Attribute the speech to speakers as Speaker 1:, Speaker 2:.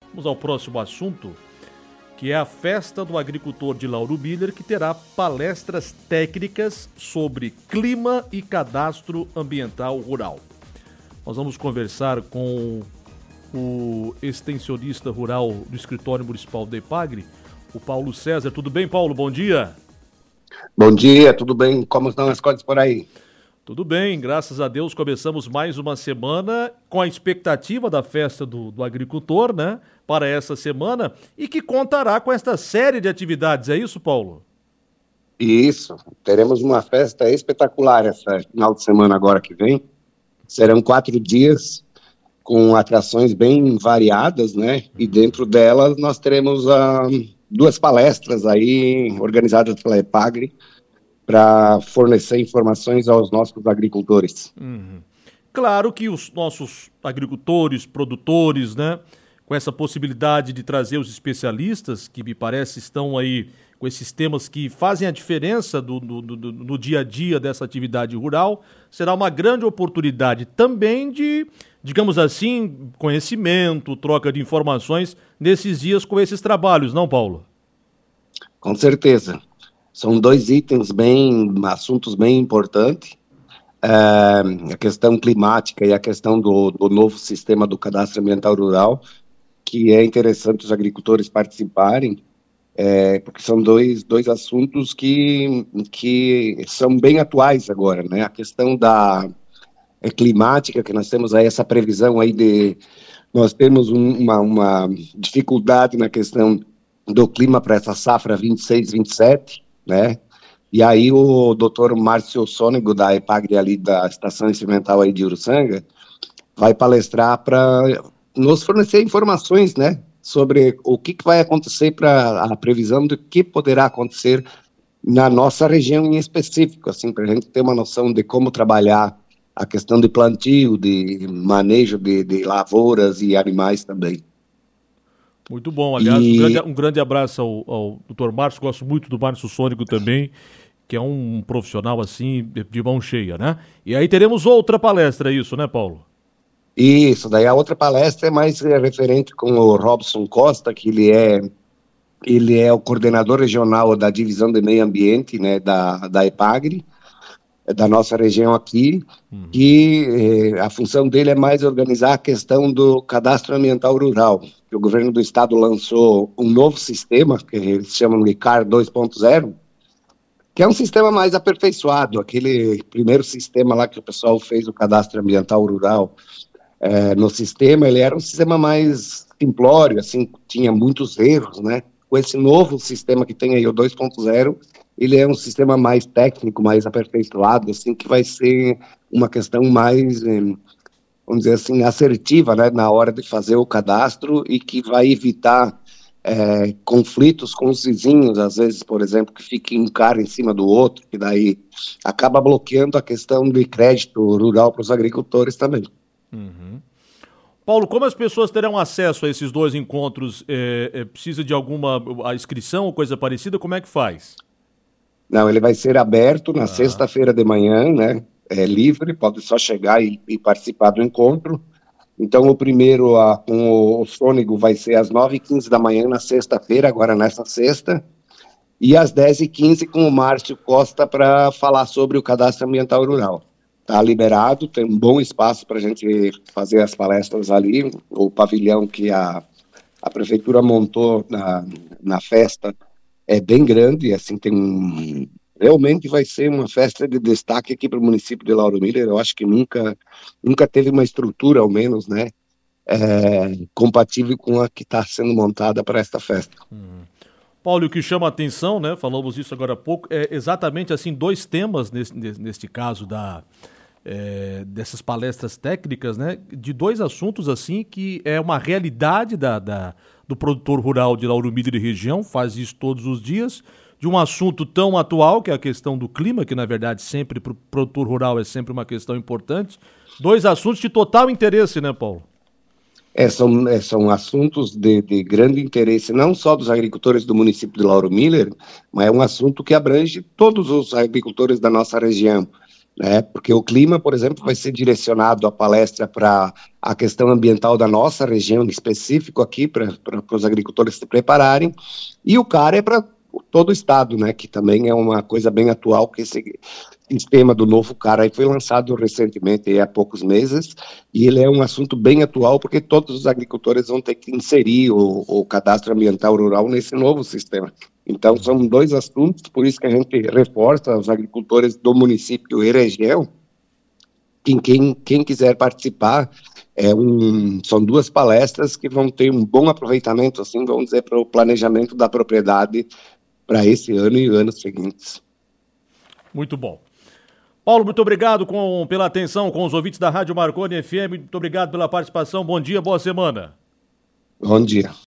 Speaker 1: Vamos ao próximo assunto, que é a Festa do Agricultor de Lauro Miller, que terá palestras técnicas sobre clima e cadastro ambiental rural. Nós vamos conversar com o extensionista rural do Escritório Municipal da EPAGRE, o Paulo César. Tudo bem, Paulo? Bom dia.
Speaker 2: Bom dia, tudo bem? Como estão as coisas por aí?
Speaker 1: Tudo bem, graças a Deus. Começamos mais uma semana com a expectativa da Festa do Agricultor, né? Para essa semana, e que contará com esta série de atividades, é isso, Paulo?
Speaker 2: Isso, teremos uma festa espetacular essa final de semana agora que vem. Serão 4 dias com atrações bem variadas, né? E dentro delas nós teremos 2 palestras aí organizadas pela EPAGRE para fornecer informações aos nossos agricultores.
Speaker 1: Claro que os nossos agricultores, produtores, né? Com essa possibilidade de trazer os especialistas, que me parece estão aí com esses temas que fazem a diferença no dia a dia dessa atividade rural, será uma grande oportunidade também de, digamos assim, conhecimento, troca de informações nesses dias com esses trabalhos, não, Paulo?
Speaker 2: Com certeza. São 2 itens assuntos bem importantes. A questão climática e a questão do novo sistema do cadastro ambiental rural, que é interessante os agricultores participarem, porque são dois assuntos que são bem atuais agora, né? A questão climática, que nós temos aí essa previsão aí nós temos uma dificuldade na questão do clima para essa safra 26-27, né? E aí o doutor Márcio Sônego, da EPAGRE ali da Estação Experimental aí de Uruçanga, vai palestrar para nos fornecer informações, né, sobre o que vai acontecer, para a previsão do que poderá acontecer na nossa região em específico, assim, para a gente ter uma noção de como trabalhar a questão de plantio, de manejo de lavouras e animais também.
Speaker 1: Muito bom, aliás, um grande abraço ao Dr. Márcio, gosto muito do Márcio Sônego também, que é um profissional assim, de mão cheia, né? E aí teremos outra palestra, isso, né, Paulo?
Speaker 2: Isso, daí a outra palestra é mais referente com o Robson Costa, que ele é o coordenador regional da Divisão de Meio Ambiente, né, da EPAGRE, da nossa região aqui, que a função dele é mais organizar a questão do cadastro ambiental rural, que o governo do estado lançou um novo sistema, que eles chamam de CAR 2.0, que é um sistema mais aperfeiçoado, aquele primeiro sistema lá que o pessoal fez o cadastro ambiental rural. No sistema, ele era um sistema mais simplório, assim, tinha muitos erros, né? Com esse novo sistema que tem aí, o 2.0, ele é um sistema mais técnico, mais aperfeiçoado, assim, que vai ser uma questão mais, vamos dizer assim, assertiva, né, na hora de fazer o cadastro, e que vai evitar conflitos com os vizinhos, às vezes, por exemplo, que fique um cara em cima do outro, que daí acaba bloqueando a questão de crédito rural para os agricultores também.
Speaker 1: Paulo, como as pessoas terão acesso a esses 2 encontros? Precisa de alguma inscrição ou coisa parecida? Como é que faz?
Speaker 2: Não, ele vai ser aberto na sexta-feira de manhã, né? É livre, pode só chegar e participar do encontro. Então, o primeiro com o Sônego vai ser às 9h15 da manhã na sexta-feira, agora nessa sexta, e às 10h15 com o Márcio Costa para falar sobre o cadastro ambiental rural. Está liberado, tem um bom espaço para a gente fazer as palestras ali. O pavilhão que a prefeitura montou na festa é bem grande, assim, realmente vai ser uma festa de destaque aqui para o município de Lauro Miller. Eu acho que nunca teve uma estrutura, ao menos, né, compatível com a que está sendo montada para esta festa.
Speaker 1: Paulo, o que chama a atenção, né, falamos isso agora há pouco, é exatamente assim 2 temas neste caso dessas palestras técnicas, né, de 2 assuntos assim que é uma realidade do produtor rural de Lauro Miller e região, faz isso todos os dias, de um assunto tão atual, que é a questão do clima, que na verdade sempre para o produtor rural é sempre uma questão importante. 2 assuntos de total interesse, né, Paulo?
Speaker 2: São assuntos de grande interesse, não só dos agricultores do município de Lauro Miller, mas é um assunto que abrange todos os agricultores da nossa região. né? Porque o clima, por exemplo, vai ser direcionado a palestra para a questão ambiental da nossa região, em específico aqui, para os agricultores se prepararem, e o CAR é para todo o estado, né? Que também é uma coisa bem atual, que esse sistema do novo CAR aí foi lançado recentemente, há poucos meses, e ele é um assunto bem atual, porque todos os agricultores vão ter que inserir o cadastro ambiental rural nesse novo sistema. Então, são dois assuntos, por isso que a gente reforça os agricultores do município e região, quem quiser participar, são duas palestras que vão ter um bom aproveitamento, assim, vamos dizer, para o planejamento da propriedade para esse ano e anos seguintes.
Speaker 1: Muito bom. Paulo, muito obrigado pela atenção com os ouvintes da Rádio Marconi FM, muito obrigado pela participação, bom dia, boa semana.
Speaker 2: Bom dia.